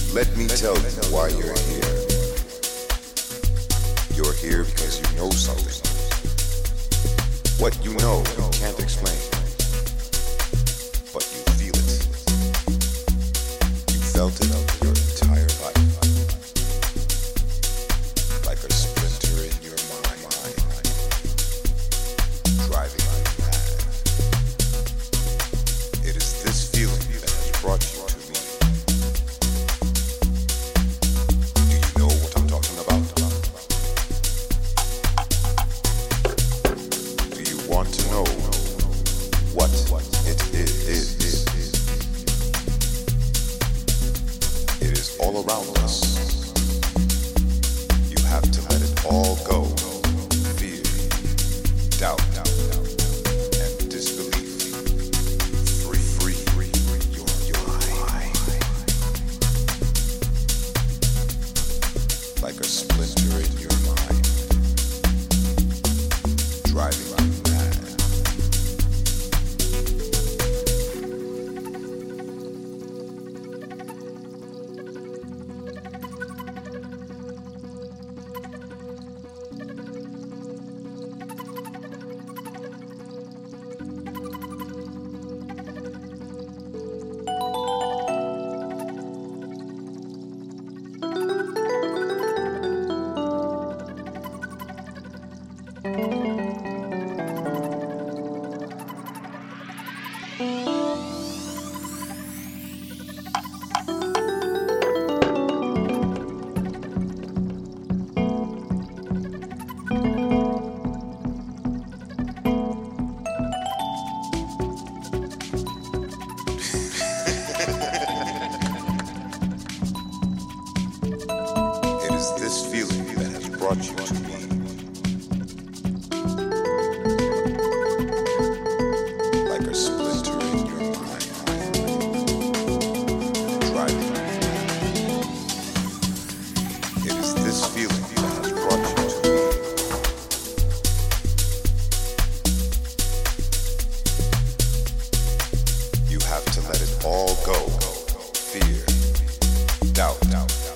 Let me tell you why you're here. You're here because you know something. What you know, you can't explain. But you feel it. You felt it your entire life. Like a splinter in your mind. Driving you mad. It is this feeling that has brought you to me. Do you know what I'm talking about? Do you want to know what it is? It is all around us. You have to let it all go. Fear, doubt, and disbelief. Free your mind. Like a splinter in your mind. Driving you mad. It is this feeling that has brought you to me. Like a splinter in your mind. Driving you mad. It is this feeling that has brought you to me. You have to let it all go. Fear, doubt,